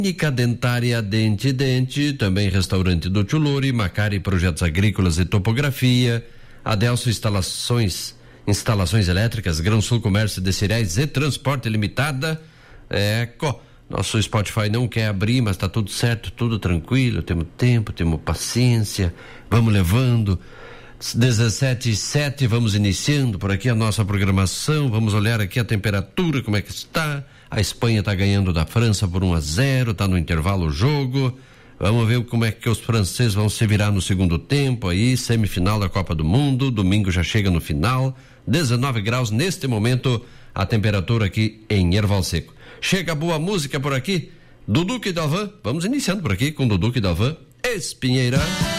Clínica Dentária Dente, também restaurante do Tchuluri, Macari Projetos Agrícolas e Topografia, Adelso Instalações Elétricas, Grão Sul Comércio de Cereais e Transporte Limitada. Nosso Spotify não quer abrir, mas tá tudo certo, tudo tranquilo, temos tempo, temos paciência, vamos levando. 17h07, vamos iniciando por aqui a nossa programação, vamos olhar aqui a temperatura, como é que está. A Espanha está ganhando da França por 1-0, está no intervalo o jogo. Vamos ver como é que os franceses vão se virar no segundo tempo aí, semifinal da Copa do Mundo, domingo já chega no final, 19 graus neste momento, a temperatura aqui em Erval Seco. Chega boa música por aqui, Dudu e Dalvan, vamos iniciando por aqui com Dudu e Dalvan, Espinheira.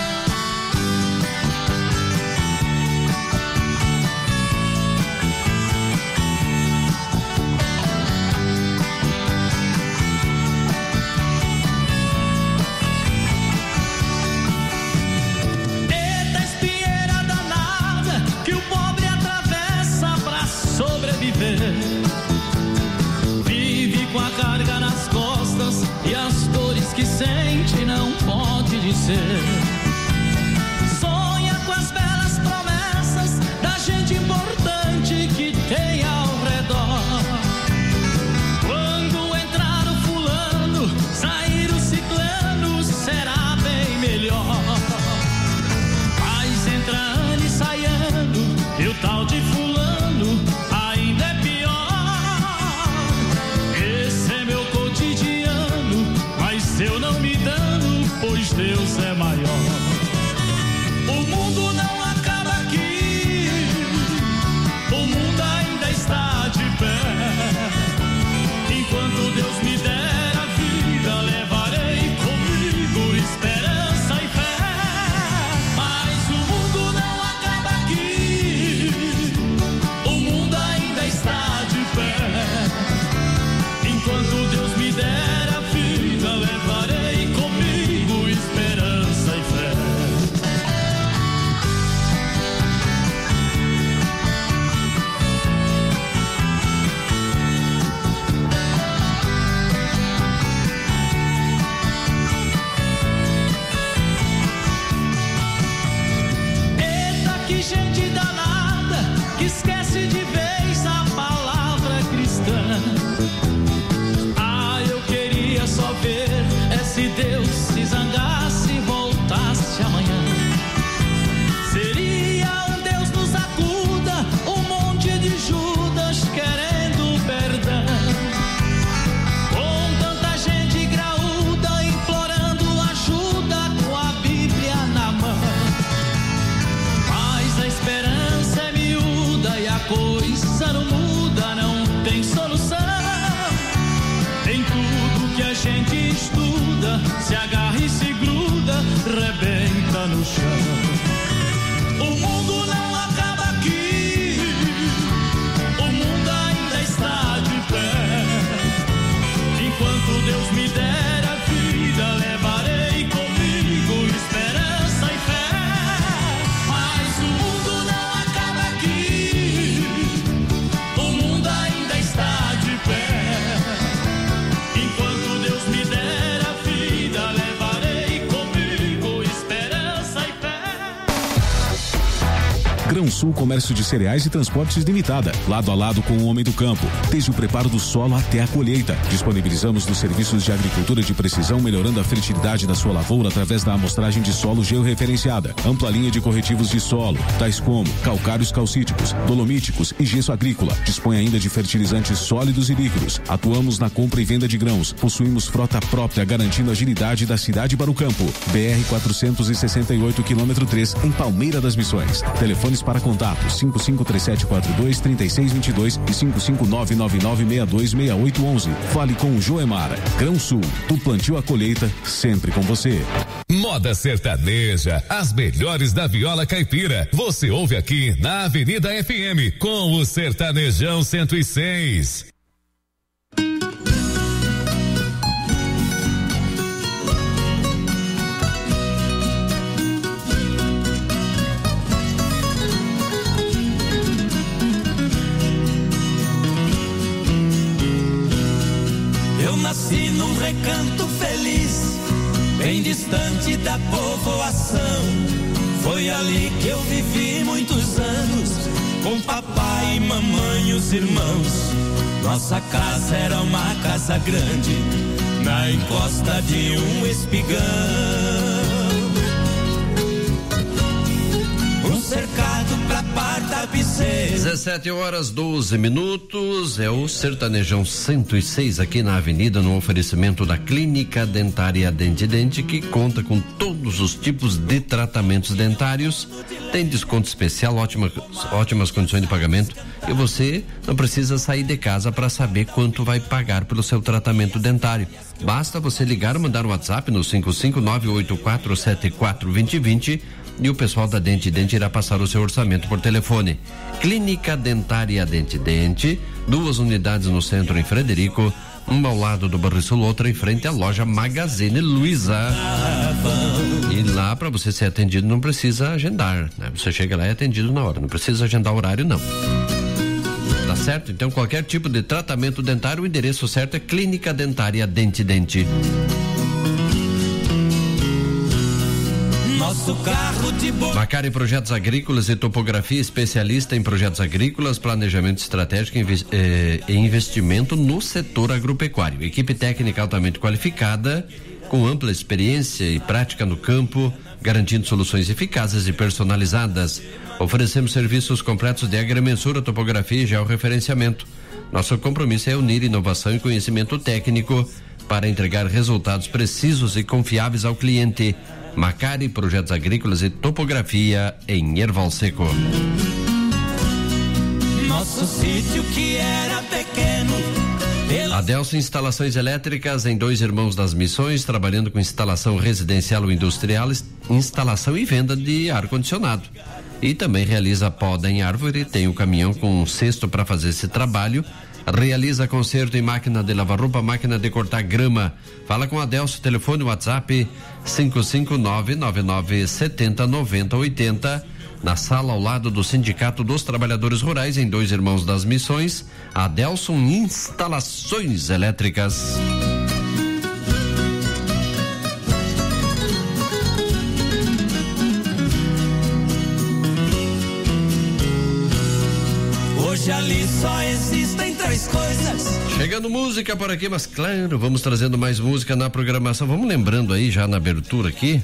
Vive com a carga nas costas e as dores que sente não pode dizer. Sonha com as belas promessas da gente importante que tem ao redor. Quando entrar o fulano, sair o ciclano, será bem melhor. Mas entra ano e sai ano, e o tal de fulano ainda é pior. Esse é meu cotidiano, mas eu não me dano, pois Deus é maior. O mundo não acaba aqui, o mundo ainda está de pé. Enquanto Deus me der a vida, levarei comigo esperança e fé. Mas o mundo não acaba aqui, o mundo ainda está de pé. Enquanto Deus me der a vida, levarei comigo esperança e fé. Eita, que gente danada, que esquece de vez a palavra cristã. Eu queria só ver se Deus se zangasse e voltasse amanhã. Seria um Deus nos acuda, um monte de Judas querendo perdão. Com tanta gente graúda implorando ajuda com a Bíblia na mão. Mas a esperança é miúda e a coisa não muda, não tem solução. Em tudo que a gente estuda, se agarra e se gruda, rebenta no chão. O mundo não acaba aqui, o mundo ainda está de pé. Enquanto Deus me der a vida, levarei comigo esperança e fé. Mas o mundo não acaba aqui, o mundo ainda está de pé. Enquanto Deus me der a vida, levarei comigo esperança e fé. Grão Sul Comércio de Cereais e Transportes Limitada, lado a lado com o homem do campo, desde o preparo do solo até a colheita. Disponibilizamos os serviços de agricultura de precisão, melhorando a fertilidade da sua lavoura através da amostragem de solo georreferenciada. Ampla linha de corretivos de solo, tais como calcários calcíticos, dolomíticos e gesso agrícola. Dispõe ainda de fertilizantes sólidos e líquidos. Atuamos na compra e venda de grãos. Possuímos frota própria, garantindo a agilidade da cidade para o campo. BR 468, quilômetro 3, em Palmeira das Missões. Telefones para contato 5537423622 e 55999626811. Fale com o Joemar. Grão Sul, do plantio à colheita, sempre com você. Moda sertaneja, as melhores da viola caipira. Você ouve aqui na Avenida FM com o Sertanejão 106. Eu nasci num recanto feliz, bem distante da povoação. Foi ali que eu vivi muitos anos, com papai e mamãe e os irmãos. Nossa casa era uma casa grande, na encosta de um espigão. Um cercado pra par tapeceiro. 17h12, é o Sertanejão 106 aqui na avenida, no oferecimento da Clínica Dentária Dente Dente, que conta com todos os tipos de tratamentos dentários, tem desconto especial, ótimas condições de pagamento, e você não precisa sair de casa para saber quanto vai pagar pelo seu tratamento dentário. Basta você ligar ou mandar um WhatsApp no 55984742020 e o pessoal da Dente Dente irá passar o seu orçamento por telefone. Clínica Dentária Dente Dente, 2 unidades no centro em Frederico, uma ao lado do Barrisul, outra em frente à loja Magazine Luiza. E lá, para você ser atendido, não precisa agendar, né? Você chega lá e é atendido na hora, não precisa agendar horário, não. Tá certo? Então, qualquer tipo de tratamento dentário, o endereço certo é Clínica Dentária Dente Dente. Nosso carro de Macari Projetos Agrícolas e Topografia, especialista em projetos agrícolas, planejamento estratégico e investimento no setor agropecuário. Equipe técnica altamente qualificada, com ampla experiência e prática no campo, garantindo soluções eficazes e personalizadas. Oferecemos serviços completos de agrimensura, topografia e georreferenciamento. Nosso compromisso é unir inovação e conhecimento técnico para entregar resultados precisos e confiáveis ao cliente. Macari Projetos Agrícolas e Topografia, em Erval Seco. Nosso sítio que era pequeno. Adelso Instalações Elétricas, em 2 Irmãos das Missões, trabalhando com instalação residencial ou industrial, instalação e venda de ar-condicionado. E também realiza poda em árvore, tem o caminhão com um cesto para fazer esse trabalho. Realiza conserto em máquina de lavar roupa, máquina de cortar grama. Fala com Adelso, telefone WhatsApp 559-9970-9080. Na sala ao lado do Sindicato dos Trabalhadores Rurais, em 2 Irmãos das Missões, Adelson Instalações Elétricas. Hoje ali só existem 3 coisas. Chegando música por aqui, mas claro, vamos trazendo mais música na programação. Vamos lembrando aí já na abertura aqui.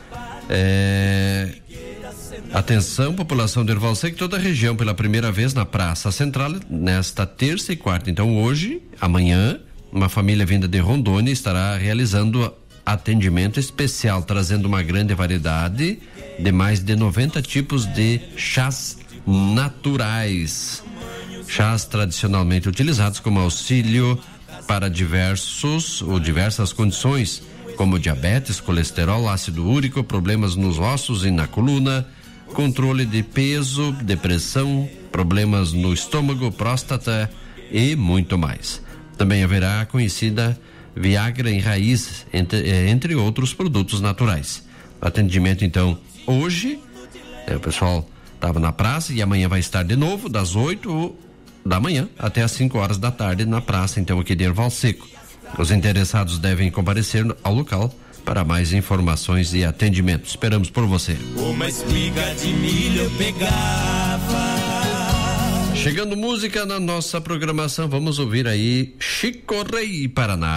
Atenção, população de Erval Seco, toda a região, pela primeira vez na Praça Central, nesta terça e quarta. Então hoje, amanhã, uma família vinda de Rondônia estará realizando atendimento especial, trazendo uma grande variedade de mais de 90 tipos de chás naturais. Chás tradicionalmente utilizados como auxílio para diversas condições, como diabetes, colesterol, ácido úrico, problemas nos ossos e na coluna, controle de peso, depressão, problemas no estômago, próstata e muito mais. Também haverá a conhecida Viagra em raiz, entre outros produtos naturais. Atendimento então hoje, o pessoal estava na praça e amanhã vai estar de novo, das 8 da manhã até às 5 horas da tarde na praça, então, aqui de Erval Seco. Os interessados devem comparecer ao local para mais informações e atendimento. Esperamos por você. Uma espiga de milho eu pegava. Chegando música na nossa programação, vamos ouvir aí Chico Rei Paraná.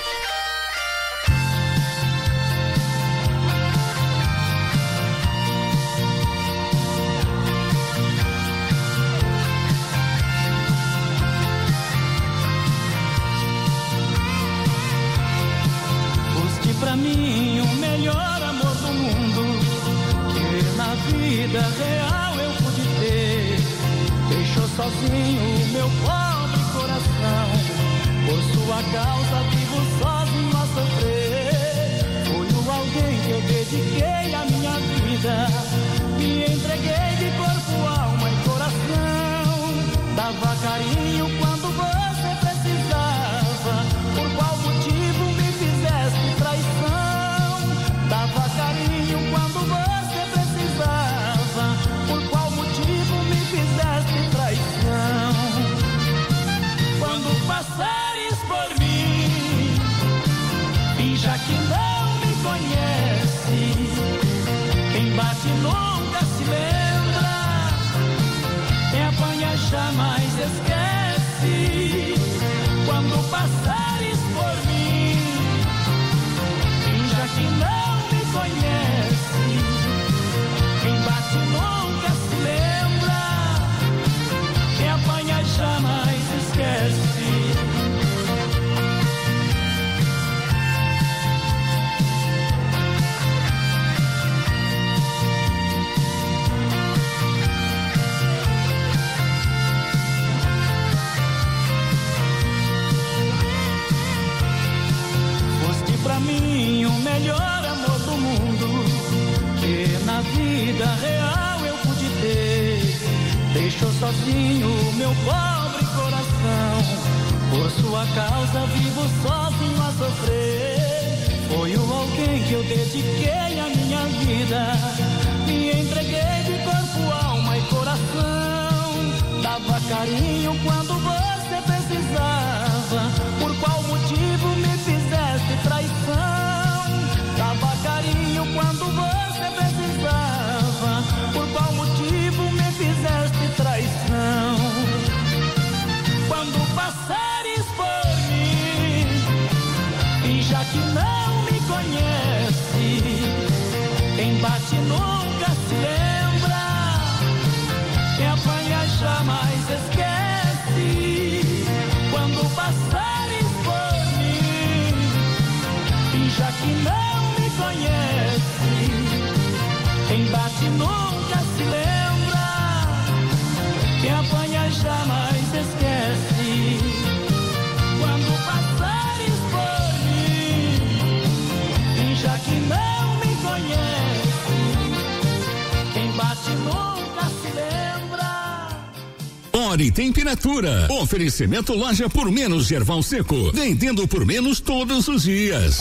Pra mim o melhor amor do mundo que na vida real eu pude ter. Deixou sozinho o meu pobre coração, por sua causa vivo sozinho a sofrer. Foi o alguém que eu dediquei a minha vida, me entreguei de corpo, alma e coração. Dava carinho quando você precisava, por qual motivo me fizeste traição? Dava carinho quando você precisava, por qual motivo me fizeste traição? Quando passares por mim, que não me conhece, quem bate nunca se lembra, quem apanha jamais esquece, quando passares por mim, finja que não me conhece, quem bate nunca se lembra, quem apanha jamais esquece. Pra mim o melhor amor do mundo que na vida real eu pude ter. Deixou sozinho o meu pobre coração, por sua causa vivo sozinho a sofrer. Foi o alguém que eu dediquei a minha vida, me entreguei de corpo, alma e coração, dava carinho quando você precisava. Por qual motivo me fizeste traição? Dava carinho quando você precisava. Por qual motivo me fizeste traição? Quando passares por mim, finja que não me conhece, quem bate nunca se lembra, quem apanha jamais esquece. Quando passares por mim, finja que não me conhece, quem bate nunca se lembra, quem apanha jamais esquece. Quando passares por mim, finja que não me conhece, quem bate nunca se lembra. Ori Temperatura. Oferecimento loja por menos Gerval Seco. Vendendo por menos todos os dias.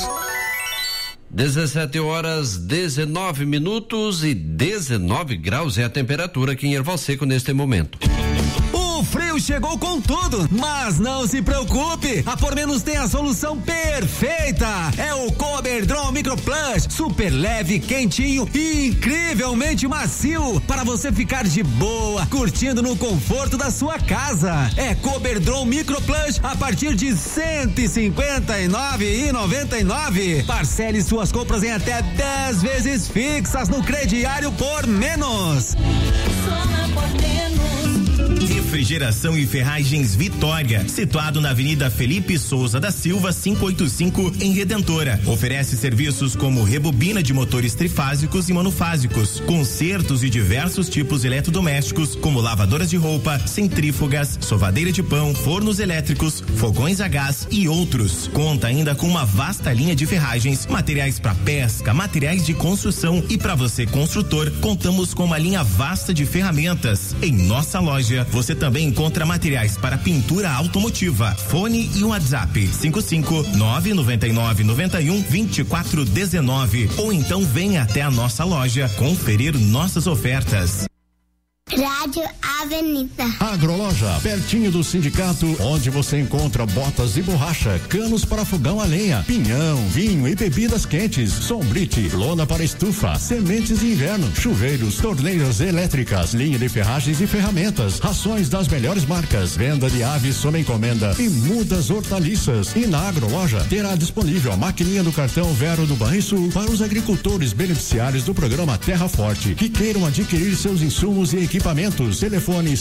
17h19 e 19 graus é a temperatura aqui em Erval Seco neste momento. O frio chegou com tudo, mas não se preocupe, a Por Menos tem a solução perfeita. É o Coberdron Micro Plus, super leve, quentinho e incrivelmente macio, para você ficar de boa, curtindo no conforto da sua casa. É Coberdron Micro Plus a partir de R$159,99. Parcele suas compras em até 10 vezes fixas no crediário Por Menos. Refrigeração e Ferragens Vitória, situado na Avenida Felipe Souza da Silva, 585, em Redentora. Oferece serviços como rebobina de motores trifásicos e monofásicos, consertos e diversos tipos eletrodomésticos, como lavadoras de roupa, centrífugas, sovadeira de pão, fornos elétricos, fogões a gás e outros. Conta ainda com uma vasta linha de ferragens, materiais para pesca, materiais de construção e para você construtor, contamos com uma linha vasta de ferramentas. Em nossa loja, você também encontra materiais para pintura automotiva. Fone e WhatsApp 55999912419 ou então venha até a nossa loja conferir nossas ofertas. Rádio Avenida. Agroloja, pertinho do sindicato, onde você encontra botas de borracha, canos para fogão a lenha, pinhão, vinho e bebidas quentes, sombrite, lona para estufa, sementes de inverno, chuveiros, torneiras elétricas, linha de ferragens e ferramentas, rações das melhores marcas, venda de aves sob encomenda e mudas hortaliças. E na Agroloja terá disponível a maquininha do cartão Vero do Banrisul para os agricultores beneficiários do programa Terra Forte que queiram adquirir seus insumos e equipamentos. Telefone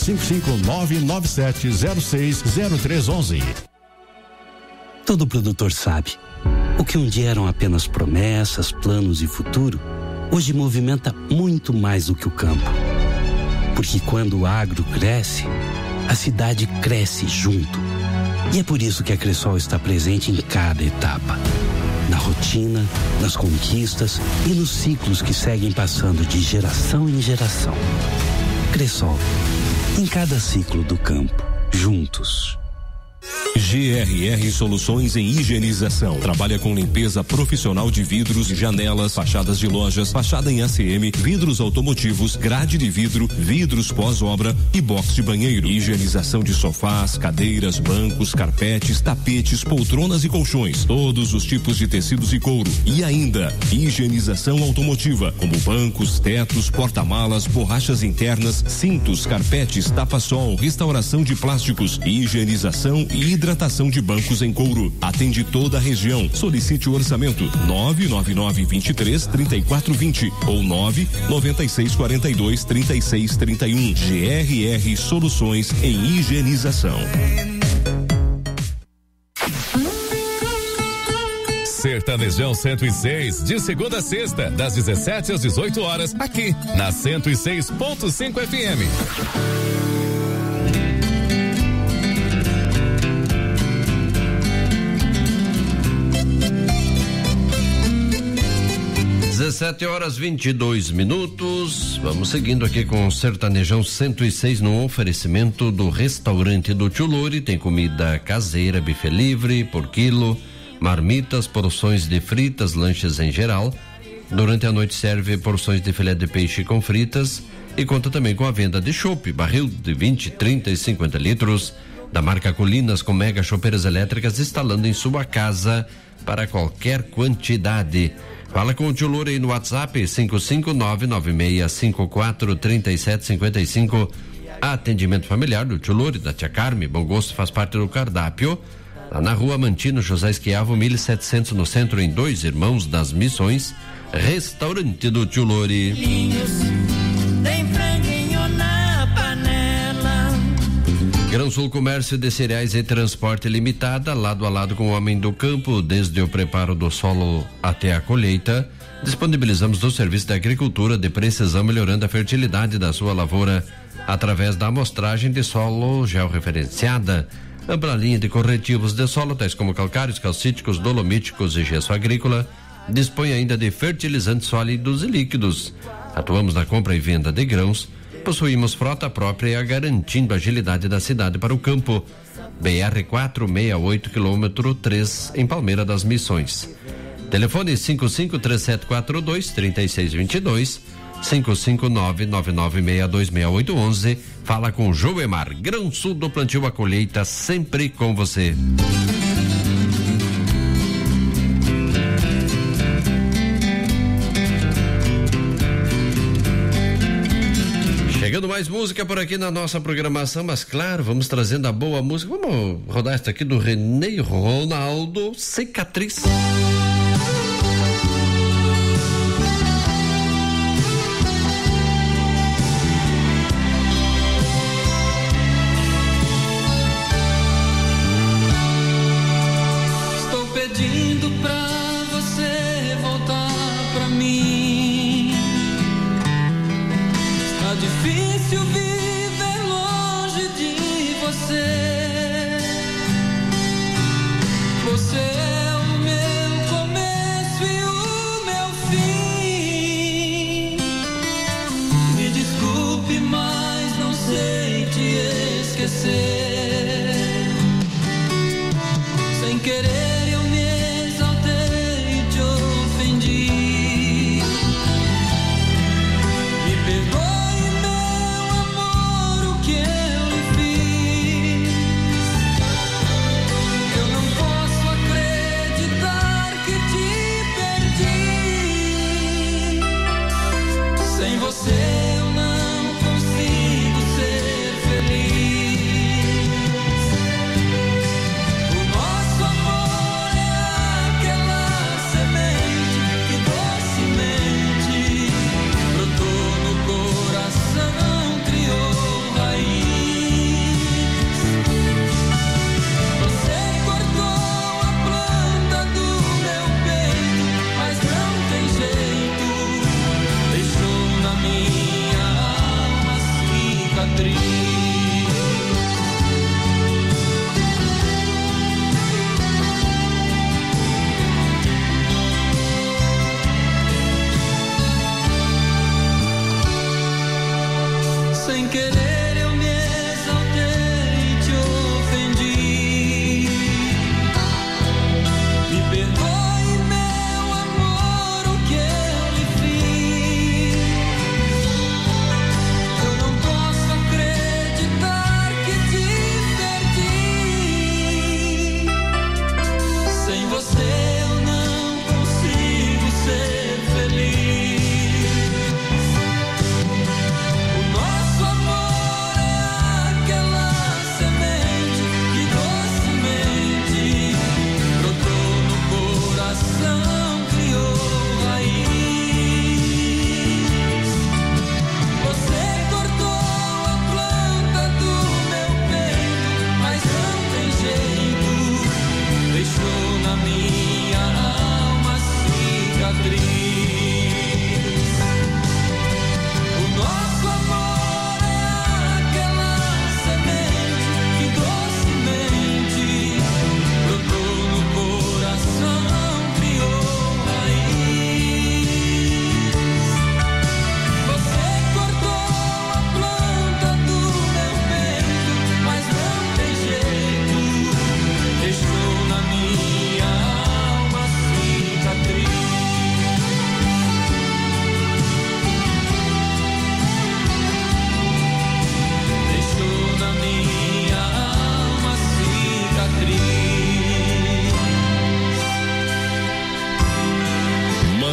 55997060311. Todo produtor sabe, o que um dia eram apenas promessas, planos e futuro, hoje movimenta muito mais do que o campo. Porque quando o agro cresce, a cidade cresce junto. E é por isso que a Cressol está presente em cada etapa. Na rotina, nas conquistas e nos ciclos que seguem passando de geração em geração. Cressol, em cada ciclo do campo, juntos. GRR Soluções em Higienização. Trabalha com limpeza profissional de vidros, janelas, fachadas de lojas, fachada em ACM, vidros automotivos, grade de vidro, vidros pós-obra e box de banheiro. Higienização de sofás, cadeiras, bancos, carpetes, tapetes, poltronas e colchões. Todos os tipos de tecidos e couro. E ainda, higienização automotiva, como bancos, tetos, porta-malas, borrachas internas, cintos, carpetes, tapa-sol, restauração de plásticos, higienização e hidratação de bancos em couro. Atende toda a região. Solicite o orçamento 99923-3420 ou 99642-3631. GRR Soluções em Higienização. Sertanejão 106, de segunda a sexta, das 17 às 18 horas, aqui na 106.5 FM. 17h22. Vamos seguindo aqui com o Sertanejão 106 no oferecimento do restaurante do Tio Lori. Tem comida caseira, buffet livre por quilo, marmitas, porções de fritas, lanches em geral. Durante a noite serve porções de filé de peixe com fritas e conta também com a venda de chopp, barril de 20, 30 e 50 litros da marca Colinas, com mega chopeiras elétricas instalando em sua casa para qualquer quantidade. Fala com o Tio Louro aí no WhatsApp 55996543755. Atendimento familiar do Tio Louro e da Tia Carme. Bom gosto faz parte do cardápio. Lá na rua Mantino José Esquiavo 1700 no centro, em Dois Irmãos das Missões. Restaurante do Tio Louro. Tem franguinho na panela. Grão Sul Comércio de Cereais e Transporte Limitada, lado a lado com o homem do campo, desde o preparo do solo até a colheita. Disponibilizamos o serviço de agricultura de precisão, melhorando a fertilidade da sua lavoura através da amostragem de solo georreferenciada. Ampla linha de corretivos de solo, tais como calcários, calcíticos, dolomíticos e gesso agrícola. Dispõe ainda de fertilizantes sólidos e líquidos. Atuamos na compra e venda de grãos. Possuímos frota própria, garantindo a agilidade da cidade para o campo. BR 468 quilômetro 3 em Palmeira das Missões. Telefone 553742-3622, 55999626811. Fala com Joemar. Grão Sul do plantio à colheita, sempre com você. Chegando mais música por aqui na nossa programação, mas claro, vamos trazendo a boa música. Vamos rodar esta aqui do René Ronaldo, Cicatriz. Estou pedindo pra você voltar pra mim. Está difícil viver longe de você. Você é o meu começo e o meu fim. Me desculpe, mas não sei te esquecer. Sem querer eu me exaltei e te ofendi. Me perdoe, meu amor.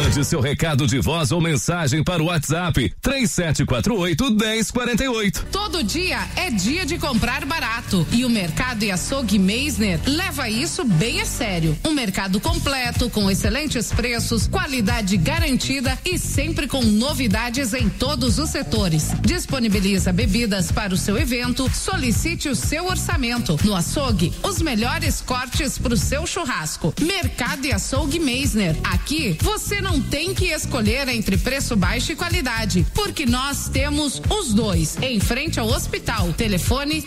Mande seu recado de voz ou mensagem para o WhatsApp 3748-1048. Todo dia é dia de comprar barato e o Mercado e Açougue Meisner leva isso bem a sério. Um mercado completo com excelentes preços, qualidade garantida e sempre com novidades em todos os setores. Disponibiliza bebidas para o seu evento, solicite o seu orçamento. No açougue, os melhores cortes para o seu churrasco. Mercado e Açougue Meisner. Aqui você não tem que escolher entre preço baixo e qualidade, porque nós temos os dois em frente ao hospital. Telefone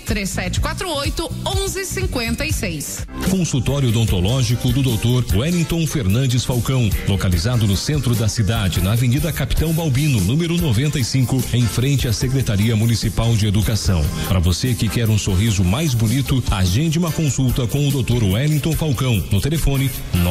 3748-1156. Consultório odontológico do Dr. Wellington Fernandes Falcão, localizado no centro da cidade, na Avenida Capitão Balbino, número 95, em frente à Secretaria Municipal de Educação. Para você que quer um sorriso mais bonito, agende uma consulta com o Dr. Wellington Falcão no telefone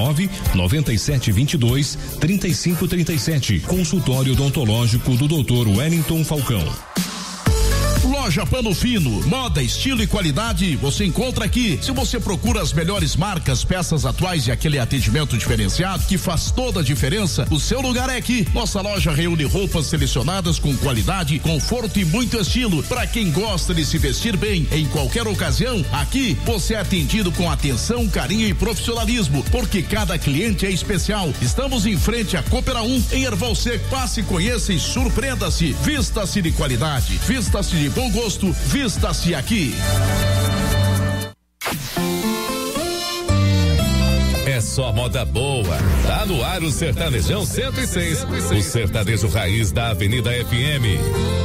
99722-3537. Consultório odontológico do Dr. Wellington Falcão. Loja Pano Fino, moda, estilo e qualidade, você encontra aqui. Se você procura as melhores marcas, peças atuais e aquele atendimento diferenciado que faz toda a diferença, o seu lugar é aqui. Nossa loja reúne roupas selecionadas com qualidade, conforto e muito estilo. Para quem gosta de se vestir bem em qualquer ocasião, aqui você é atendido com atenção, carinho e profissionalismo, porque cada cliente é especial. Estamos em frente à Coopera 1, em Erval Seco. Passe, conheça e surpreenda-se. Vista-se de qualidade, vista-se de bom gosto, vista-se aqui. É só moda boa. Tá no ar o Sertanejão 106. O sertanejo raiz da Avenida FM.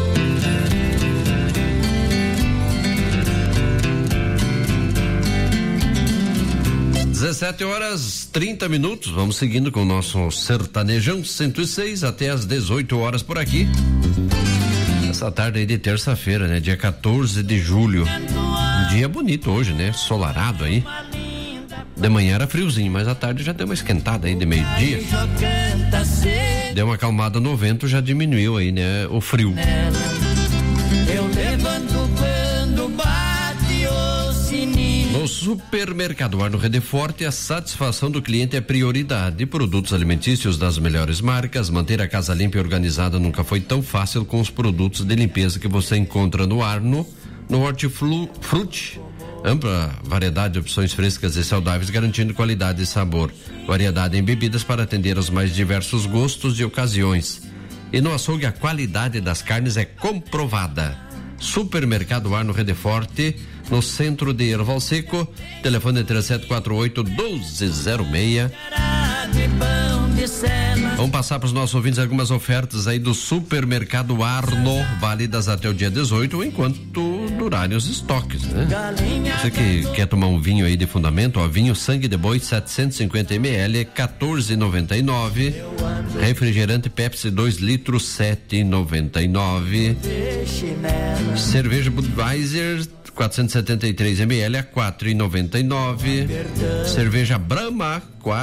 17h30. Vamos seguindo com o nosso Sertanejão 106 até às 18h por aqui. Essa tarde aí de terça-feira, né? Dia 14 de julho. Um dia bonito hoje, né? Solarado aí. De manhã era friozinho, mas à tarde já deu uma esquentada aí de meio-dia. Deu uma acalmada no vento, já diminuiu aí, né? O frio. Eu levanto quando bate o sininho. No supermercado Arno Redeforte, a satisfação do cliente é prioridade. Produtos alimentícios das melhores marcas. Manter a casa limpa e organizada nunca foi tão fácil com os produtos de limpeza que você encontra no Arno. No Hortifruti, ampla variedade de opções frescas e saudáveis, garantindo qualidade e sabor. Variedade em bebidas para atender aos mais diversos gostos e ocasiões. E no açougue, a qualidade das carnes é comprovada. Supermercado Arno Redeforte, no centro de Erval Seco. Telefone 3748-1206. Vamos passar para os nossos ouvintes algumas ofertas aí do Supermercado Arno, válidas até o dia 18, enquanto durarem os estoques, né? Você que quer tomar um vinho aí de fundamento, ó, vinho Sangue de Boi 750 ml, 14,99. Refrigerante Pepsi 2 litros, 7,99. Cerveja Budweiser 473 ml a 4,99. Cerveja Brahma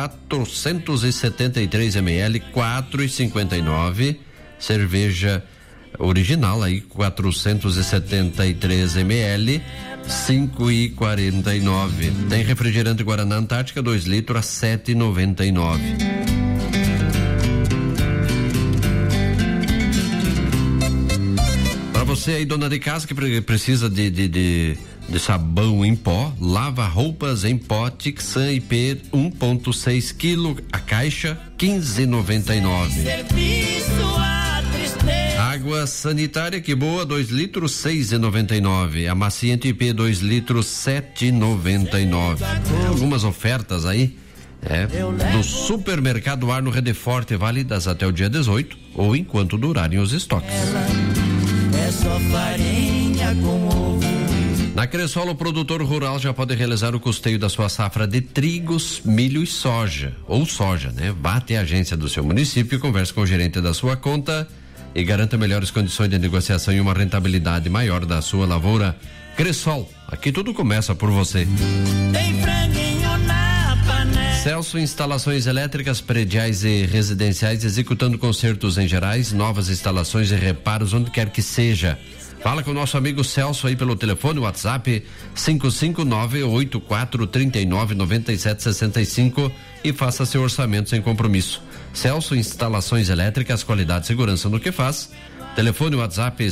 473 ml 4,59. Cerveja original aí 473 ml 5,49. Tem refrigerante Guaraná Antártica 2 litros a 7,99. Você aí, dona de casa, que precisa de sabão em pó, lava roupas em pó, Tixan IP 1,6 kg, a caixa 15,99. Água sanitária que boa 2 litros 6,99. Amaciante IP 2 litros 7,99. Algumas ofertas aí do Supermercado Arno Redeforte, válidas até o dia 18 ou enquanto durarem os estoques. É só farinha com ovo. Na Cressol, o produtor rural já pode realizar o custeio da sua safra de trigos, milho e soja, ou soja, né? Vá até a agência do seu município, converse com o gerente da sua conta e garanta melhores condições de negociação e uma rentabilidade maior da sua lavoura. Cressol, aqui tudo começa por você. Tem franguinho na panela. Celso Instalações Elétricas, prediais e residenciais, executando consertos em gerais, novas instalações e reparos onde quer que seja. Fala com o nosso amigo Celso aí pelo telefone, WhatsApp 559-8439-9765 e faça seu orçamento sem compromisso. Celso Instalações Elétricas, qualidade e segurança no que faz. Telefone WhatsApp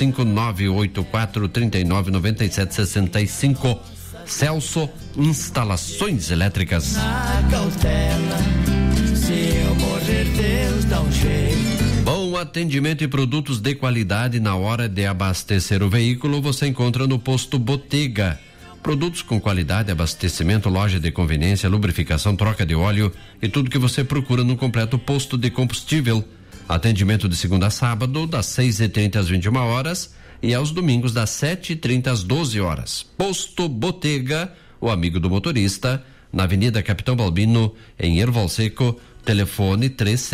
559-8439-9765. Celso Instalações Elétricas. Na cautela, se eu morrer, Deus dá um jeito. Bom atendimento e produtos de qualidade na hora de abastecer o veículo você encontra no Posto Botega. Produtos com qualidade, abastecimento, loja de conveniência, lubrificação, troca de óleo e tudo que você procura no completo posto de combustível. Atendimento de segunda a sábado, das 6h30 às 21h e aos domingos das 7h30 às 12h. Posto Botega, o amigo do motorista, na Avenida Capitão Balbino, em Erval Seco, telefone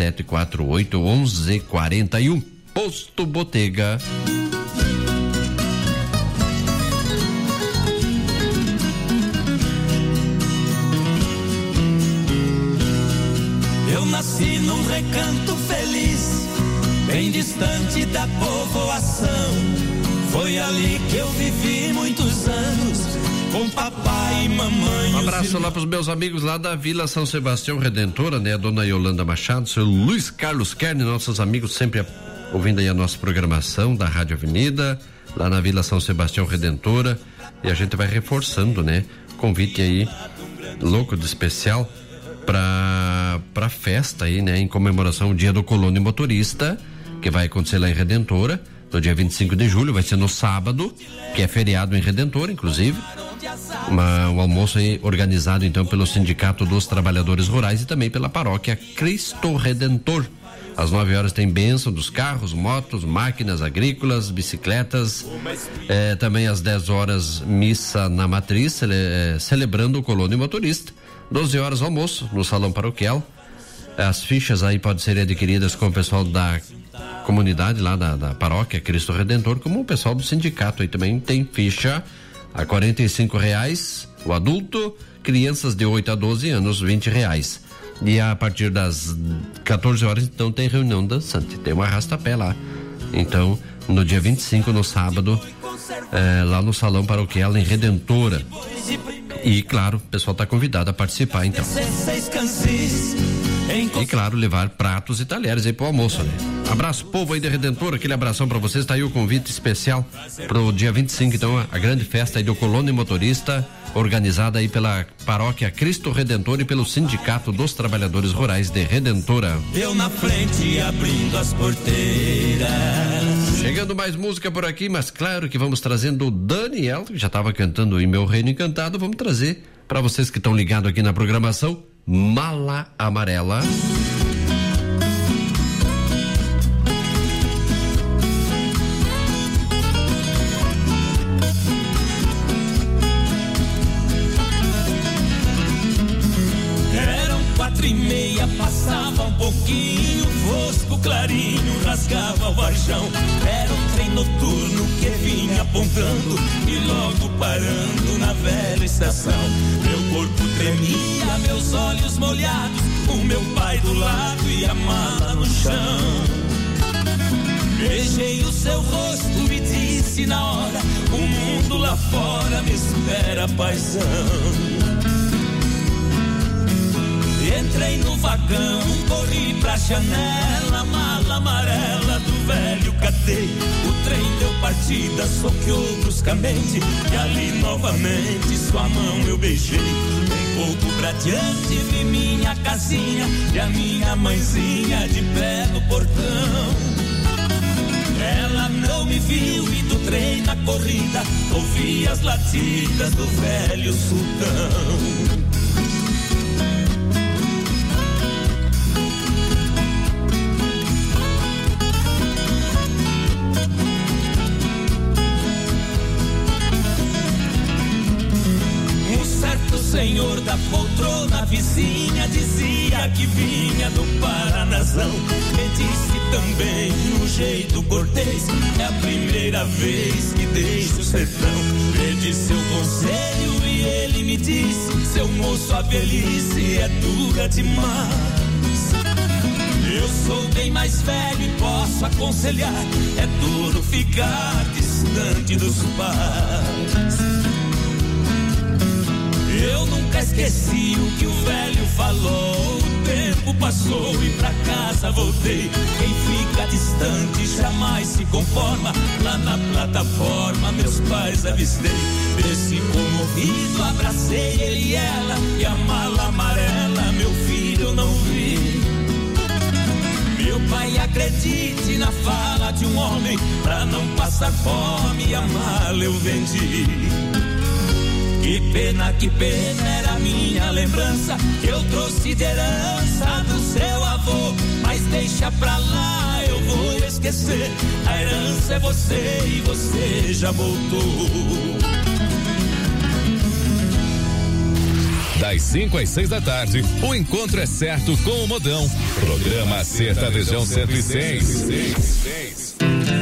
3748-1141. Posto Botega. Eu nasci num recanto feliz, bem distante da povoação. Foi ali que eu vivi muitos anos, com papai e mamãe. Um abraço lá pros meus amigos lá da Vila São Sebastião Redentora, né? A dona Yolanda Machado, seu Luiz Carlos Kern, nossos amigos sempre ouvindo aí a nossa programação da Rádio Avenida, lá na Vila São Sebastião Redentora. E a gente vai reforçando, né? Convite aí, louco de especial, pra festa aí, né? Em comemoração ao Dia do Colono e Motorista, que vai acontecer lá em Redentora, no dia 25 de julho, vai ser no sábado, que é feriado em Redentora, inclusive. Um almoço aí organizado então pelo Sindicato dos Trabalhadores Rurais e também pela Paróquia Cristo Redentor. Às 9h tem bênção dos carros, motos, máquinas agrícolas, bicicletas. Também às 10h, missa na matriz, celebrando o colono e motorista. 12h, almoço no salão paroquial. As fichas aí podem ser adquiridas com o pessoal da comunidade lá da Paróquia Cristo Redentor, como o pessoal do sindicato aí também tem ficha a R$45 o adulto, crianças de 8 a 12 anos R$20. E a partir das 14h então tem reunião dançante, tem um arrasta-pé lá. Então, no dia 25, no sábado, lá no salão paroquial em Redentora. E claro, o pessoal está convidado a participar então. E claro, levar pratos e talheres aí pro almoço, né? Abraço, povo aí de Redentor, aquele abração pra vocês. Tá aí o convite especial pro dia 25, então, a grande festa aí do colono e motorista, organizada aí pela Paróquia Cristo Redentor e pelo Sindicato dos Trabalhadores Rurais de Redentora. Eu na frente abrindo as porteiras. Chegando mais música por aqui, mas claro que vamos trazendo o Daniel, que já tava cantando em Meu Reino Encantado. Vamos trazer pra vocês que estão ligados aqui na programação, Mala Amarela. Eram 4h30, passava um pouquinho, fosco clarinho rasgava o varjão. Era um trem noturno que vinha apontando e logo parando na velha estação. Meu corpo tremia, meus olhos molhados, o meu pai do lado e a mala no chão. Beijei o seu rosto e disse na hora, o mundo lá fora me espera, paizão. Entrei no vagão, corri pra janela, mala amarela do velho catei. O trem deu partida, soqueou bruscamente e ali novamente sua mão eu beijei. Um pouco pra diante vi minha casinha e a minha mãezinha de pé no portão. Ela não me viu e do trem na corrida ouvi as latidas do velho sultão. Senhor da poltrona vizinha dizia que vinha do Paranazão. Me disse também no jeito cortês, é a primeira vez que deixo o sertão. Pedi seu conselho e ele me disse, seu moço, a velhice é dura demais. Eu sou bem mais mais velho e posso aconselhar. É duro ficar distante dos pais. Eu nunca esqueci o que o velho falou. O tempo passou e pra casa voltei. Quem fica distante jamais se conforma. Lá na plataforma meus pais avistei. Desci comovido, abracei ele e ela. E a mala amarela, meu filho, eu não vi. Meu pai, acredite na fala de um homem. Pra não passar fome, a mala eu vendi. Que pena era a minha lembrança que eu trouxe de herança do seu avô. Mas deixa pra lá, eu vou esquecer. A herança é você e você já voltou. Das 5 às 6 da tarde, o encontro é certo com o Modão. Programa Sertanejão 106.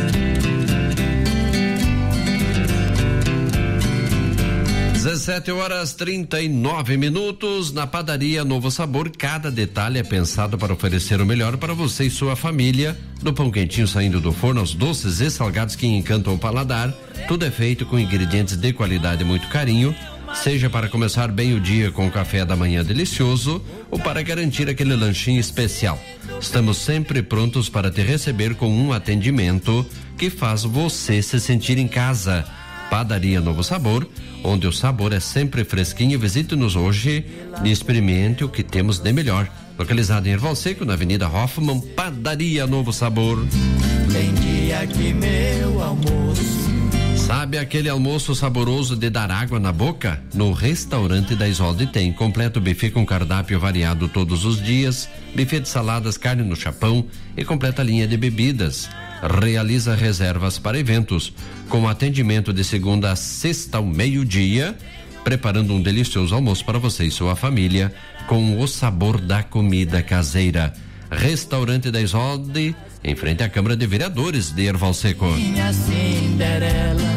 17h39. Na padaria Novo Sabor, cada detalhe é pensado para oferecer o melhor para você e sua família. Do pão quentinho saindo do forno aos doces e salgados que encantam o paladar, tudo é feito com ingredientes de qualidade e muito carinho. Seja para começar bem o dia com um café da manhã delicioso ou para garantir aquele lanchinho especial. Estamos sempre prontos para te receber com um atendimento que faz você se sentir em casa. Padaria Novo Sabor, onde o sabor é sempre fresquinho. Visite-nos hoje e experimente o que temos de melhor. Localizado em Erval Seco, na Avenida Hoffman, Padaria Novo Sabor. Tem dia que meu almoço. Sabe aquele almoço saboroso de dar água na boca? No restaurante da Isolde tem completo buffet com cardápio variado todos os dias, buffet de saladas, carne no chapão e completa linha de bebidas. Realiza reservas para eventos, com atendimento de segunda a sexta ao meio-dia, preparando um delicioso almoço para você e sua família, com o sabor da comida caseira. Restaurante da Isolde, em frente à Câmara de Vereadores de Erval Seco. Minha Cinderela,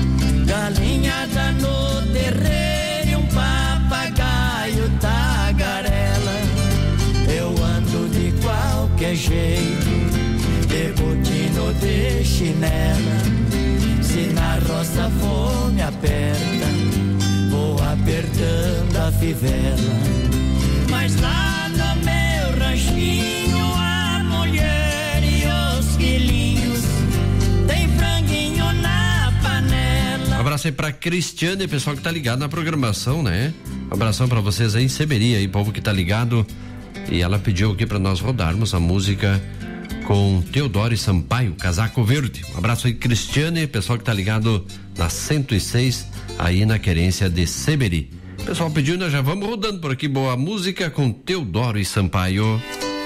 galinhada no terreiro e um papagaio tagarela. Eu ando de qualquer jeito, de botina de chinela. Se na roça a fome aperta, vou apertando a fivela. Mas lá no meu ranchinho a mulher e os filhinhos tem franguinho na panela. Abraço aí pra Cristiane, pessoal que tá ligado na programação, né? Um abração pra vocês aí em Seberi, aí, povo que tá ligado. E ela pediu aqui pra nós rodarmos a música com Teodoro e Sampaio, Casaco Verde. Um abraço aí, Cristiane, pessoal que tá ligado na 106, aí na querência de Seberi. Pessoal pediu, nós já vamos rodando por aqui. Boa música com Teodoro e Sampaio.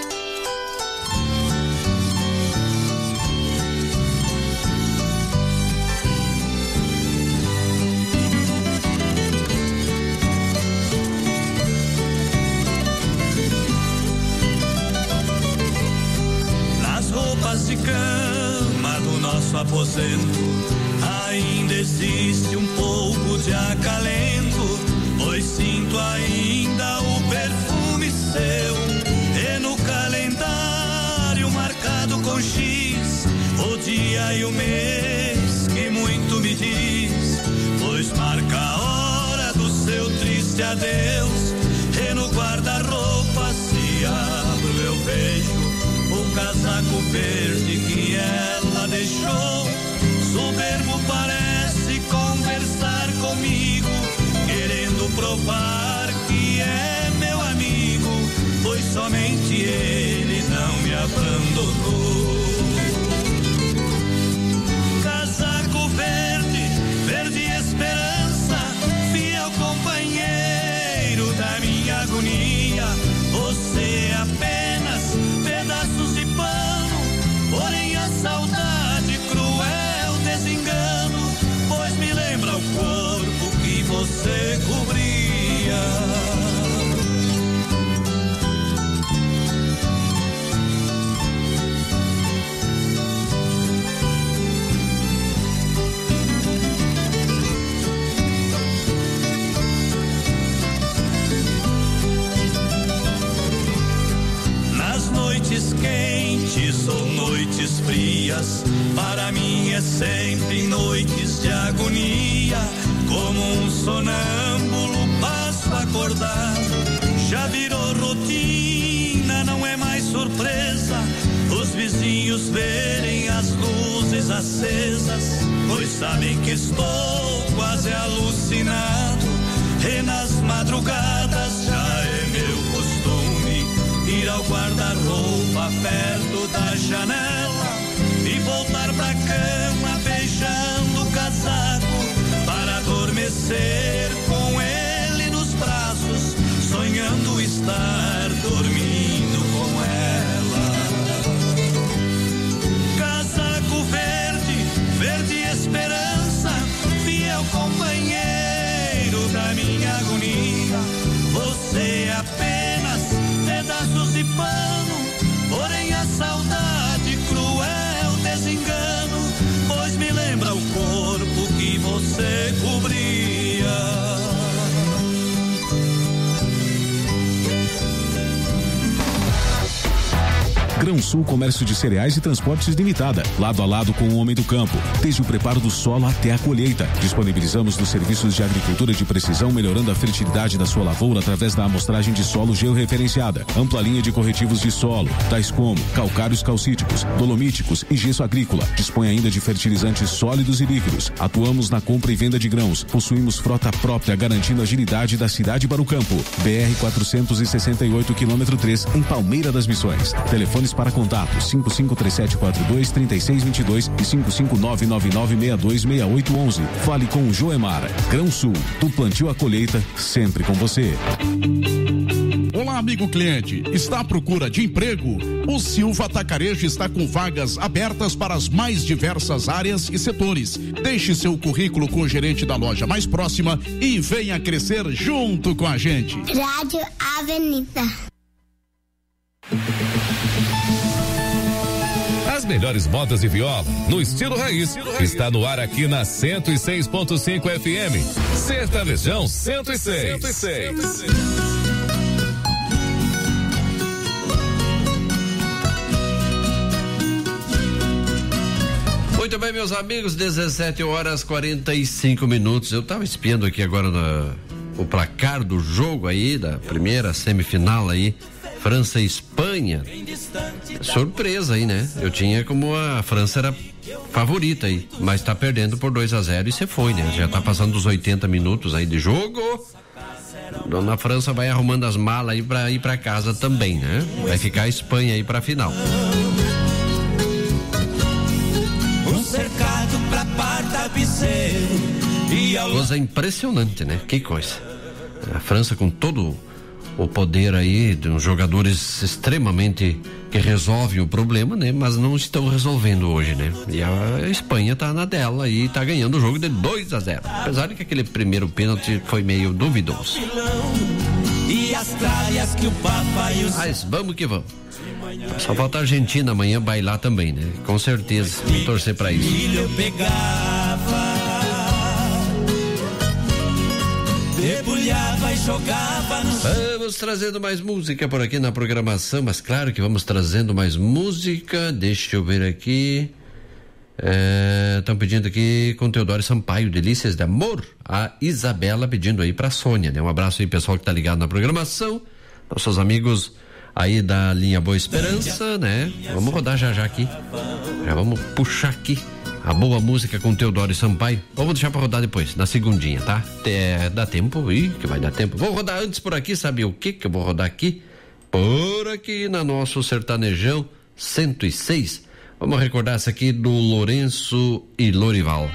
De cama do nosso aposento ainda existe um pouco de acalento, pois sinto ainda o perfume seu. E no calendário marcado com X, o dia e o mês que muito me diz, pois marca a hora do seu triste adeus. E no guarda-roupa se abre eu vejo o casaco verde que ela deixou. Soberbo parece conversar comigo, querendo provar que é meu amigo, pois somente ele não me abandonou. Casaco verde, verde esperança, fiel companheiro da minha agonia. Você é apenas pedaços de pano, porém a saudade cruel desengano, pois me lembra o corpo que você cobria. Nas noites quentes São noites frias, para mim é sempre noites de agonia. Como um sonâmbulo passo a acordar. Já virou rotina, não é mais surpresa os vizinhos verem as luzes acesas, pois sabem que estou quase alucinado. E nas madrugadas já é meu costume ir ao guarda-roupa perto da janela e voltar pra cama beijando o casaco para adormecer com ele nos braços, sonhando estar dormindo com ela. Casaco verde, verde esperança, fiel companheiro da minha agonia. Você é apenas pedaços de pano, porém a saudade cruel desengano, pois me lembra o corpo que você cobria. Grão Sul Comércio de Cereais e Transportes Limitada, lado a lado com o homem do campo, desde o preparo do solo até a colheita. Disponibilizamos os serviços de agricultura de precisão, melhorando a fertilidade da sua lavoura através da amostragem de solo georreferenciada. Ampla linha de corretivos de solo, tais como calcários calcíticos, dolomíticos e gesso agrícola. Dispõe ainda de fertilizantes sólidos e líquidos. Atuamos na compra e venda de grãos. Possuímos frota própria, garantindo a agilidade da cidade para o campo. BR 468 km 3, em Palmeira das Missões. Telefones para contato 5537423622 e 55999626811. Fale com o Joemar. Grão Sul, do plantio à colheita, sempre com você. Olá, amigo cliente. Está à procura de emprego? O Silva Atacarejo está com vagas abertas para as mais diversas áreas e setores. Deixe seu currículo com o gerente da loja mais próxima e venha crescer junto com a gente. Rádio Avenida. As melhores modas de viola, no estilo raiz, está no ar aqui na 106.5 FM. Sertanejão 106. Muito bem, meus amigos, 17h45. Eu estava espiando aqui agora o placar do jogo aí, da primeira semifinal aí, França e Espanha. Surpresa aí, né? Eu tinha como a França era favorita aí, mas tá perdendo por 2-0 e você foi, né? Já tá passando dos 80 minutos aí de jogo. Dona França vai arrumando as malas aí pra ir pra casa também, né? Vai ficar a Espanha aí pra final. Um cercado pra Partapiceiro. Coisa impressionante, né? Que coisa. A França com todo o poder aí de uns jogadores extremamente que resolvem o problema, né? Mas não estão resolvendo hoje, né? E a Espanha tá na dela e tá ganhando o jogo de 2-0. Apesar de que aquele primeiro pênalti foi meio duvidoso. E as tralhas que o papai e os... Mas vamos que vamos. Só falta a Argentina amanhã bailar também, né? Com certeza. Vou torcer pra isso. Eu pegava, debulhava e jogava no... Vamos trazendo mais música por aqui na programação, mas claro que vamos trazendo mais música. Deixa eu ver aqui. Estão pedindo aqui com Teodoro Sampaio, Delícias de Amor. A Isabela pedindo aí pra Sônia, né? Um abraço aí, pessoal que tá ligado na programação. Nossos amigos aí da linha Boa Esperança, né? Vamos rodar já aqui. Já vamos puxar aqui a boa música com Teodoro e Sampaio. Vamos deixar pra rodar depois, na segundinha, tá? Dá tempo? Ih, que vai dar tempo. Vou rodar antes por aqui, sabe o que eu vou rodar aqui? Por aqui na nosso Sertanejão 106. Vamos recordar essa aqui do Lourenço e Lorival.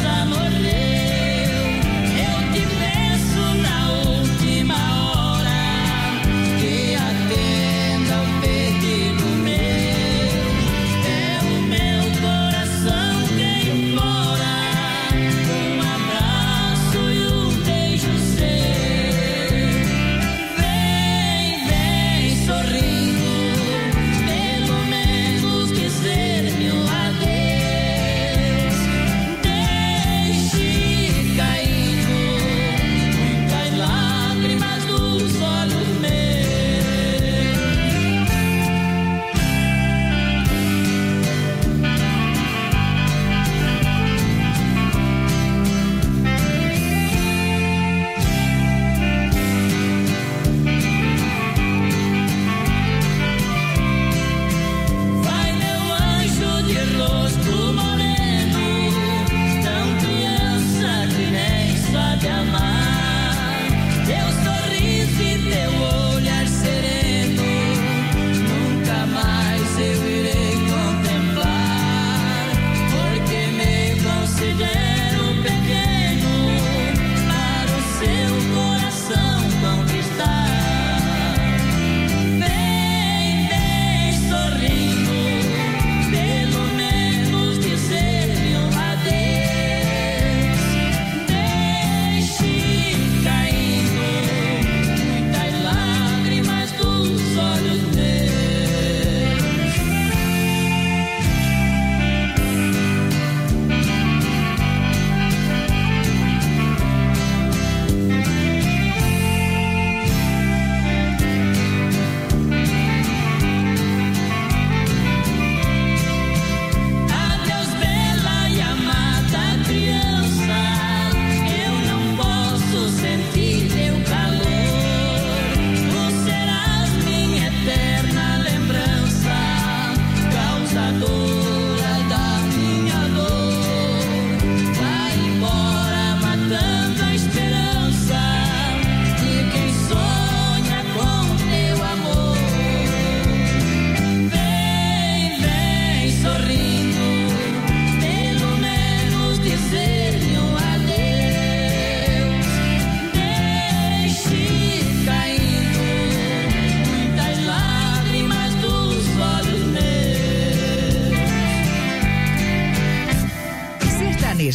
Eu te peço na última hora.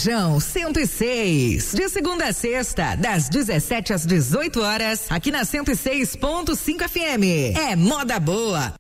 Sertanejão 106. De segunda a sexta, das 17 às 18 horas, aqui na 106.5 FM. É moda boa.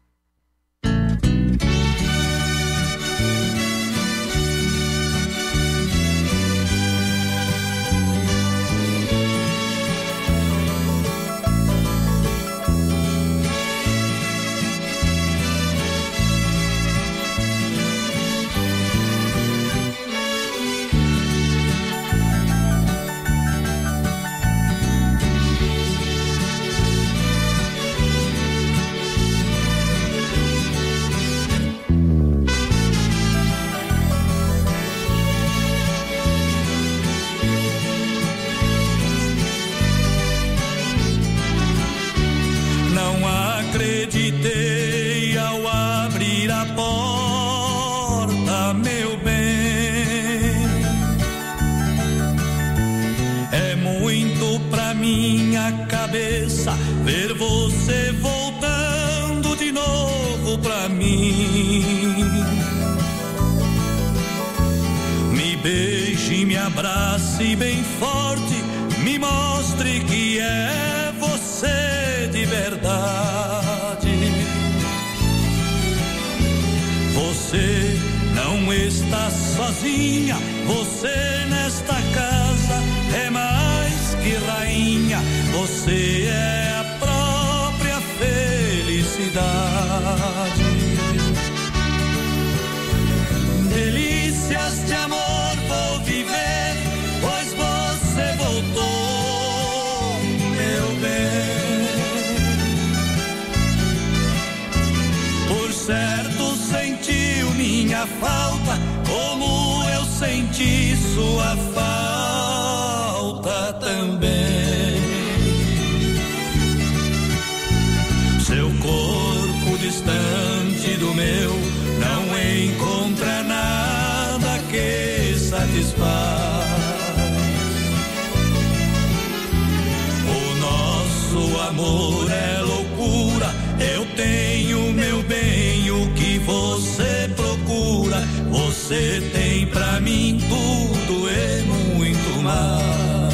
Acreditei ao abrir a porta, meu bem. É muito pra minha cabeça ver você voltando de novo pra mim. Me beije, me abrace bem forte, me mostre que é você de verdade. Você não está sozinha, você nesta casa é mais que rainha, você é a própria felicidade. Delícias de amor vou viver, pois você voltou, meu bem. Por certo sentiu minha falta, como eu senti sua falta também. Seu corpo distante do meu não encontra nada que satisfaz. O nosso amor é loucura, eu tenho meu bem, o que você procura, você tem pra mim tudo e muito mais.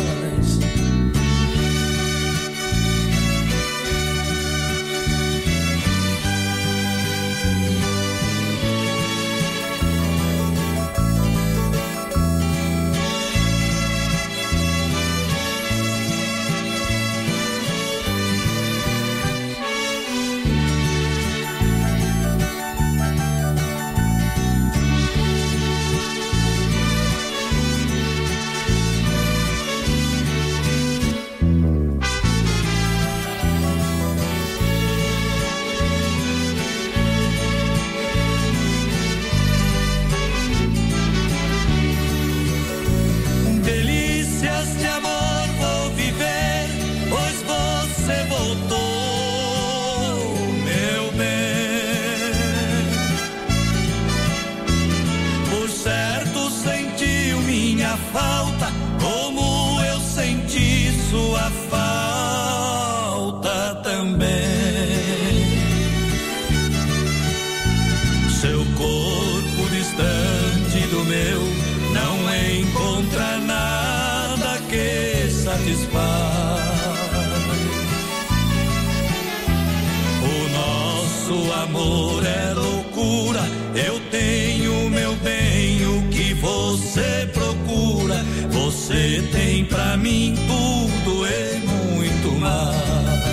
Falta, como eu senti sua falta também. Seu corpo distante do meu não encontra nada que satisfaz. O nosso amor é loucura, eu tenho meu bem, o que você procura, você tem pra mim tudo e muito mais.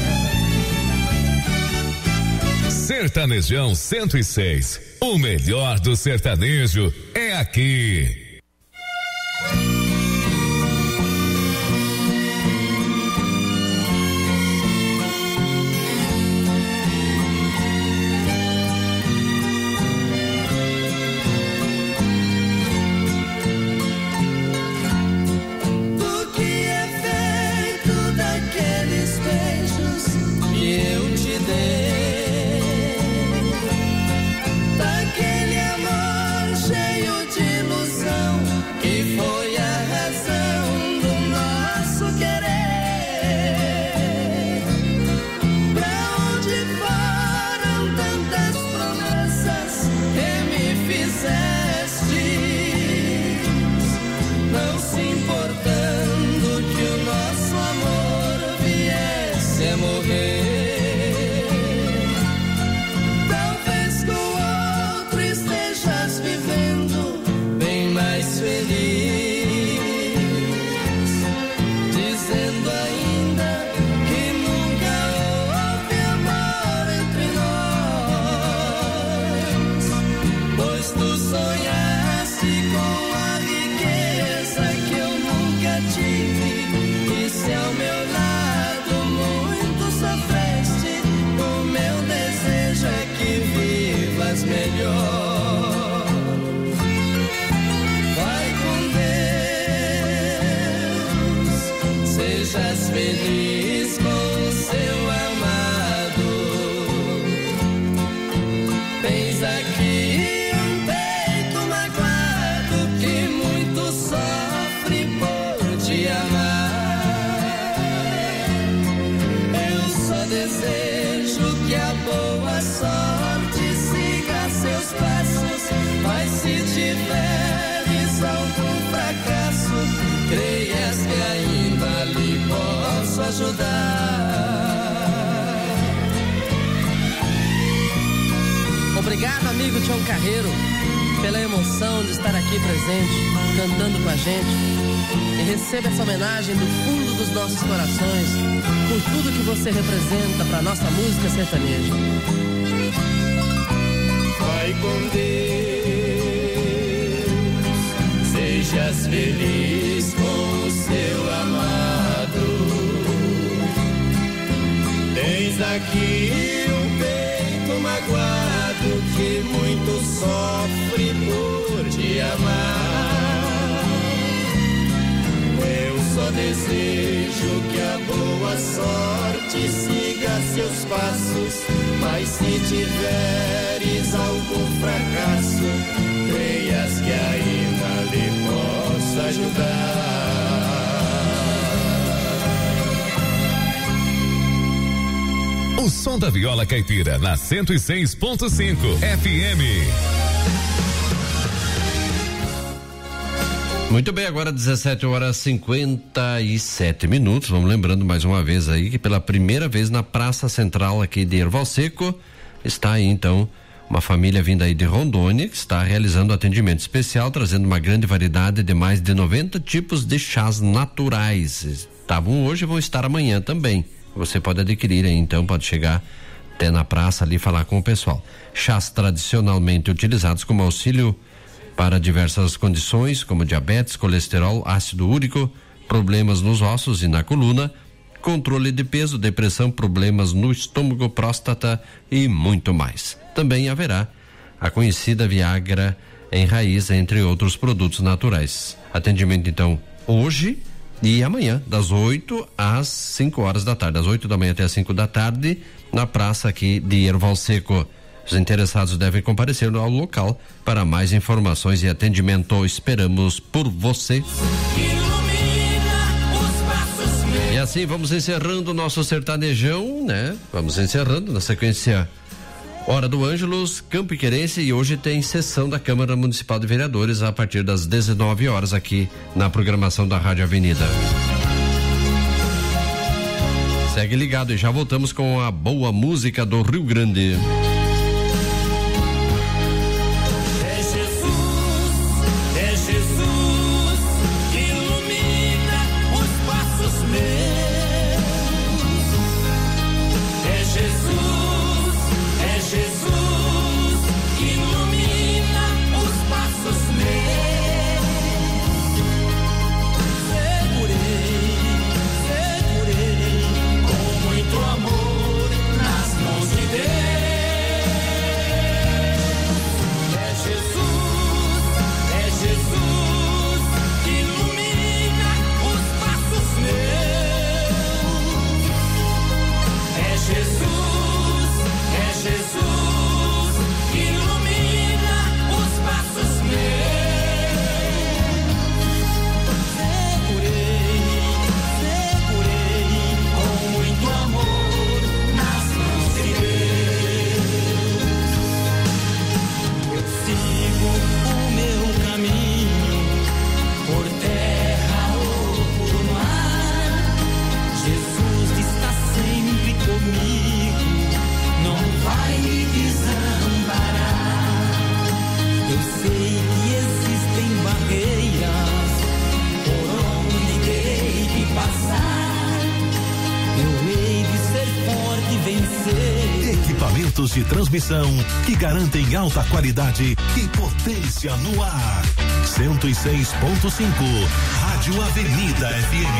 Sertanejão 106, o melhor do sertanejo é aqui. Daquele amor cheio de ilusão. feliz com seu amado. Tens aqui um peito magoado que muito sofre por te amar. Eu só desejo que a boa sorte siga seus passos, mas se tiveres algum fracasso, creias que ainda lhe posso ajudar. Obrigado, amigo Tião Carreiro, pela emoção de estar aqui presente, cantando com a gente. E receba essa homenagem do fundo dos nossos corações por tudo que você representa para nossa música sertaneja. Vai com Deus, sejas feliz com o seu amado. Tens aqui um peito magoado que muito sofre por te amar. Eu só desejo que a boa sorte siga seus passos, mas se tiveres algum fracasso, creias que ainda lhe posso ajudar. O som da viola caipira na 106.5 FM. Muito bem, agora 17h57. Vamos lembrando mais uma vez aí que pela primeira vez na Praça Central aqui de Erval Seco está aí então uma família vinda aí de Rondônia que está realizando atendimento especial, trazendo uma grande variedade de mais de 90 tipos de chás naturais. Estavam hoje e vão estar amanhã também. Você pode adquirir aí, então pode chegar até na praça ali e falar com o pessoal. Chás tradicionalmente utilizados como auxílio para diversas condições, como diabetes, colesterol, ácido úrico, problemas nos ossos e na coluna, controle de peso, depressão, problemas no estômago, próstata e muito mais. Também haverá a conhecida Viagra em raiz, entre outros produtos naturais. Atendimento então hoje e amanhã, das 8 às 5 horas da tarde, das 8 da manhã até as 5 da tarde, na praça aqui de Erval Seco. Os interessados devem comparecer ao local para mais informações e atendimento. Esperamos por você. E assim vamos encerrando o nosso sertanejão, né? Vamos encerrando na sequência Hora do Ângelos, Campo Iquerense, e hoje tem sessão da Câmara Municipal de Vereadores a partir das 19 horas aqui na programação da Rádio Avenida. Segue ligado e já voltamos com a boa música do Rio Grande. De transmissão que garantem alta qualidade e potência no ar. 106.5 Rádio Avenida FM.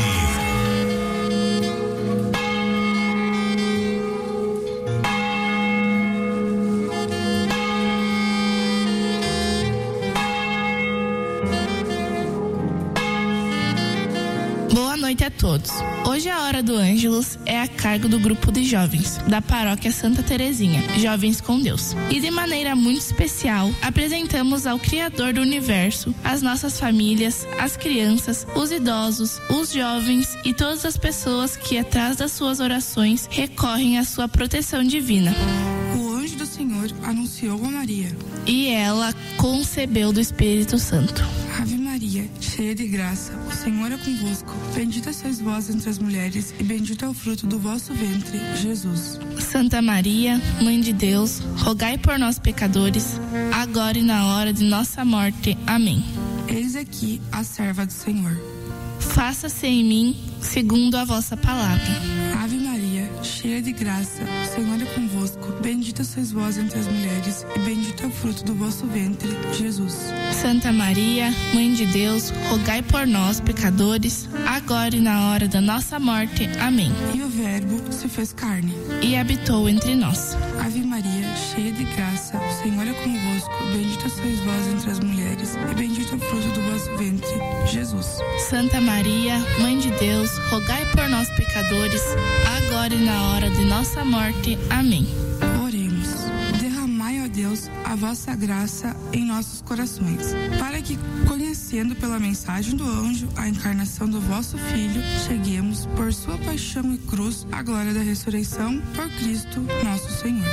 noite a todos. Hoje a Hora do Ângelus é a cargo do grupo de jovens da Paróquia Santa Terezinha, Jovens com Deus. E de maneira muito especial, apresentamos ao Criador do Universo, as nossas famílias, as crianças, os idosos, os jovens e todas as pessoas que, atrás das suas orações, recorrem à sua proteção divina. O anjo do Senhor anunciou a Maria. E ela concebeu do Espírito Santo. Ave Maria, cheia de graça, o Senhor é convosco. Bendita sois vós entre as mulheres, e bendito é o fruto do vosso ventre, Jesus. Santa Maria, Mãe de Deus, rogai por nós pecadores, agora e na hora de nossa morte. Amém. Eis aqui a serva do Senhor. Faça-se em mim, segundo a vossa palavra. Ave Maria, cheia de graça, o Senhor é convosco. Bendita sois vós entre as mulheres, e bendito é o fruto do vosso ventre, Jesus. Santa Maria, Mãe de Deus, rogai por nós, pecadores, agora e na hora da nossa morte. Amém. E o Verbo se fez carne e habitou entre nós. Ave Maria, cheia de graça, o Senhor é convosco. Bendita sois vós entre as mulheres, e bendito é o fruto do vosso ventre, Jesus. Santa Maria, Mãe de Deus, rogai por nós, pecadores, agora e na hora de nossa morte. Amém. Oremos. Derramai, ó Deus, a vossa graça em nossos corações, para que, conhecendo pela mensagem do anjo a encarnação do vosso Filho, cheguemos, por sua paixão e cruz, à glória da ressurreição, por Cristo nosso Senhor.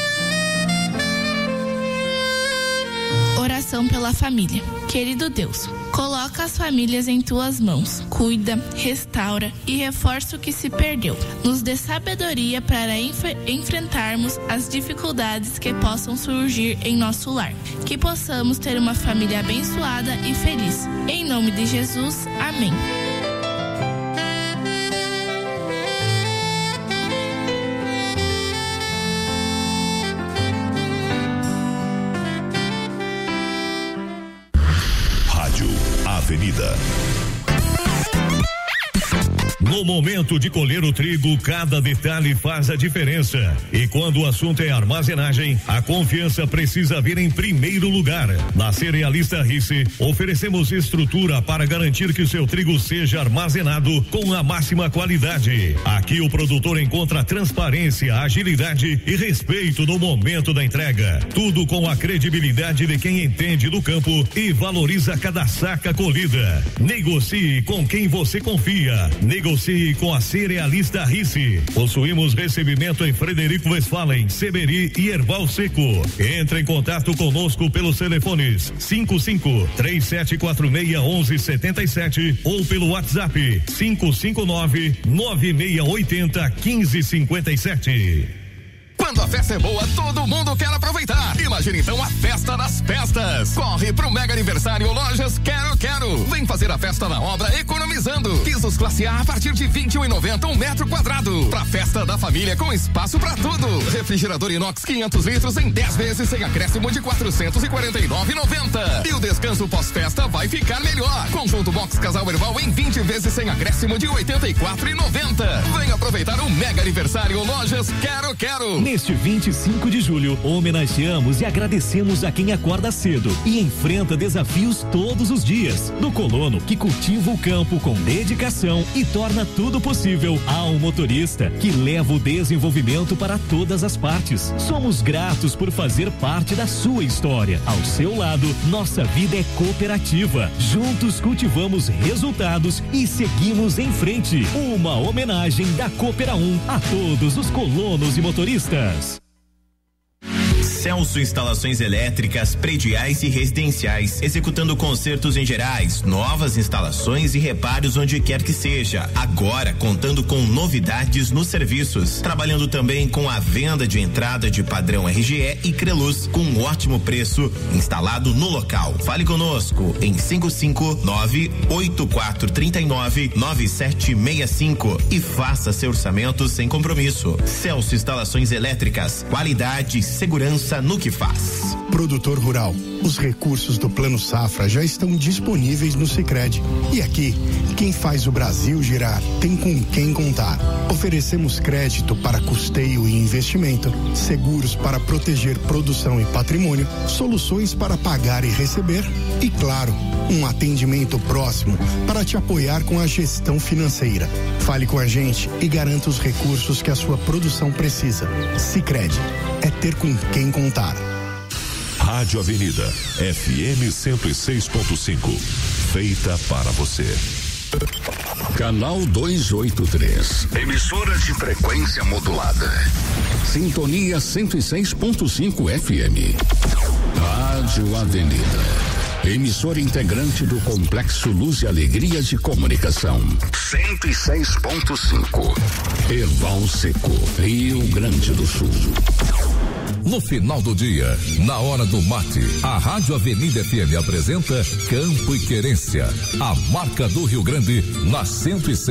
Oração pela família. Querido Deus, coloca as famílias em tuas mãos. Cuida, restaura e reforça o que se perdeu. Nos dê sabedoria para enfrentarmos as dificuldades que possam surgir em nosso lar. Que possamos ter uma família abençoada e feliz. Em nome de Jesus, amém. Avenida. No momento de colher o trigo, cada detalhe faz a diferença. E quando o assunto é armazenagem, a confiança precisa vir em primeiro lugar. Na Cerealista Rice, oferecemos estrutura para garantir que o seu trigo seja armazenado com a máxima qualidade. Aqui o produtor encontra transparência, agilidade e respeito no momento da entrega. Tudo com a credibilidade de quem entende do campo e valoriza cada saca colhida. Negocie com quem você confia. Negocie com a Cerealista Rice. Possuímos recebimento em Frederico Westphalen, Seberi e Erval Seco. Entre em contato conosco pelos telefones 55-3746-1177 ou pelo WhatsApp 559-9680-1557. Quando a festa é boa, todo mundo quer aproveitar. Imagina então a festa das festas. Corre pro mega aniversário Lojas Quero Quero. Vem fazer a festa na obra economizando. Pisos classe A partir de R$21,90 um metro quadrado. Pra festa da família com espaço pra tudo. Refrigerador inox 500 litros em 10 vezes sem acréscimo de R$449,90. E o descanso pós-festa vai ficar melhor. Conjunto box casal Erval em 20 vezes sem acréscimo de R$84,90. Vem aproveitar o mega aniversário Lojas Quero Quero. Neste 25 de julho, homenageamos e agradecemos a quem acorda cedo e enfrenta desafios todos os dias. Do colono que cultiva o campo com dedicação e torna tudo possível, ao motorista que leva o desenvolvimento para todas as partes. Somos gratos por fazer parte da sua história. Ao seu lado, nossa vida é cooperativa. Juntos cultivamos resultados e seguimos em frente. Uma homenagem da Coopera 1 a todos os colonos e motoristas. Celso Instalações Elétricas, Prediais e Residenciais, executando consertos em gerais, novas instalações e reparos onde quer que seja. Agora contando com novidades nos serviços, trabalhando também com a venda de entrada de padrão RGE e Creluz, com um ótimo preço, instalado no local. Fale conosco em 559-8439-9765 e faça seu orçamento sem compromisso. Celso Instalações Elétricas, qualidade, segurança confiança no que faz. Produtor rural, os recursos do Plano Safra já estão disponíveis no Sicredi. E aqui, quem faz o Brasil girar tem com quem contar. Oferecemos crédito para custeio e investimento, seguros para proteger produção e patrimônio, soluções para pagar e receber e, claro, um atendimento próximo para te apoiar com a gestão financeira. Fale com a gente e garanta os recursos que a sua produção precisa. Sicredi, é ter com quem contar. Rádio Avenida, FM 106.5. Feita para você. Canal 283. Emissora de frequência modulada. Sintonia 106.5 FM. Rádio Avenida. Emissora integrante do Complexo Luz e Alegria de Comunicação. 106.5. Erval Seco, Rio Grande do Sul. No final do dia, na hora do mate, a Rádio Avenida FM apresenta Campo e Querência, a marca do Rio Grande na 106.